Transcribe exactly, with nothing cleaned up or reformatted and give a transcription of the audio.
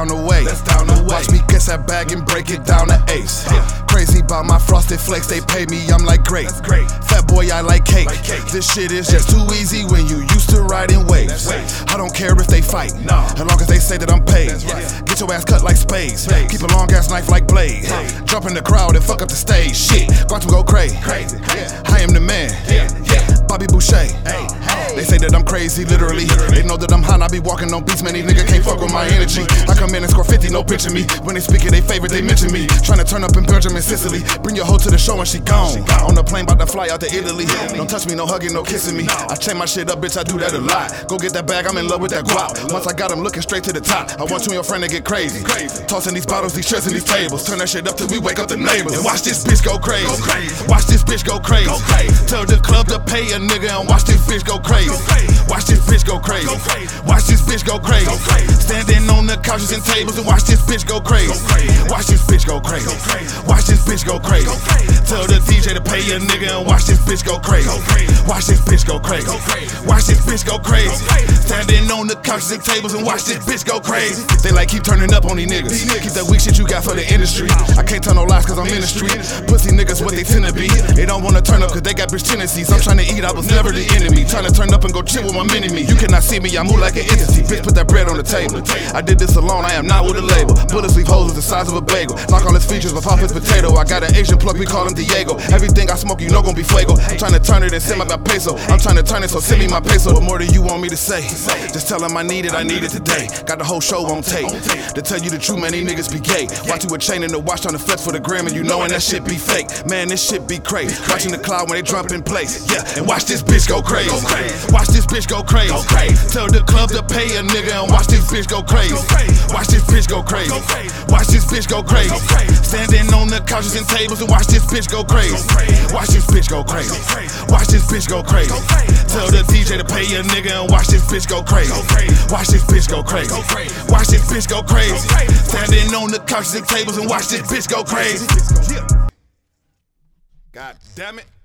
down the way. That's down the way. Watch me get that bag and break it down to ace. Yeah. Crazy about my frosted flakes, they pay me, I'm like great. That's great. Fat boy, I like cake. Like cake. This shit is just too easy when you used to riding waves. That's I don't care if they fight, No. as long as they say that I'm paid. That's right. Get your ass cut like spades. Spades. Keep a long ass knife like blade. Blade. Jump in the crowd and fuck up the stage. Shit, watch them go crazy. Crazy. Yeah. I am the man. Yeah. Yeah. Bobby Boucher. Hey. Hey. They say that I'm crazy, literally. They know that I'm hot, I be walking on beats, man. These niggas can't fuck with my energy. I come in and score fifty, no picture me. When they speak it, they favorite, they mention me. Tryna turn up in Belgium and Sicily. Bring your hoe to the show and she gone. On the plane, bout to fly out to Italy. Don't touch me, no hugging, no kissing me. I change my shit up, bitch, I do that a lot. Go get that bag, I'm in love with that guap. Once I got him looking straight to the top, I want you and your friend to get crazy. Tossing these bottles, these chairs, and these tables. Turn that shit up till we wake up the neighbors. And watch this bitch go crazy. Watch this bitch go crazy. Tell the club to pay a nigga and watch this bitch go crazy. Watch this bitch go crazy. Watch this bitch go crazy. Standing on the couches and tables and watch this bitch go crazy. Watch this bitch go crazy. Watch this bitch go crazy. Tell the D J to pay a nigga and watch this bitch go crazy. Watch this bitch go crazy. Watch this bitch go crazy. Standing on the couches and tables and watch this bitch go crazy. They like keep turning up on these niggas. Keep that weak shit you got for the industry. I can't tell no lies cause I'm in the street. Pussy niggas what they tend to be. They don't wanna turn up cause they got bitch tendencies. I'm trying to eat, I was never the enemy. Trying to turn up and go chill with my mini-me. You cannot see me, I move like an entity. Bitch, put that bread on the table. I did this alone, I am not with a label. Bullet sleeve holes the size of a bagel. Knock all his features, but pop his potato. I got an Asian plug, we call him Diego. Everything I smoke, you know gon' be fuego. I'm trying to turn it and send my peso. I'm trying to turn it, so send me my peso. What more do you want me to say? Just tell him I need it, I need it today. Got the whole show on tape. To tell you the truth, man, these niggas be gay. Watch you a chain in the watch trying to flex for the gram, and you knowin' that shit be fake. Man, this shit be crazy. Watching the cloud when they jump in place. Yeah, and watch this bitch go crazy. Watch this bitch go crazy. Tell the club to pay a nigga and watch this bitch go crazy. Watch this bitch go crazy. Watch this bitch go crazy. Standing on the couches and tables and watch this bitch go crazy. Watch this bitch go crazy. Watch this bitch go crazy. Tell the D J to pay a nigga and watch this bitch go crazy. Watch this bitch go crazy. Watch this bitch go crazy. Standing on the couches and tables and watch this bitch go crazy. God damn it.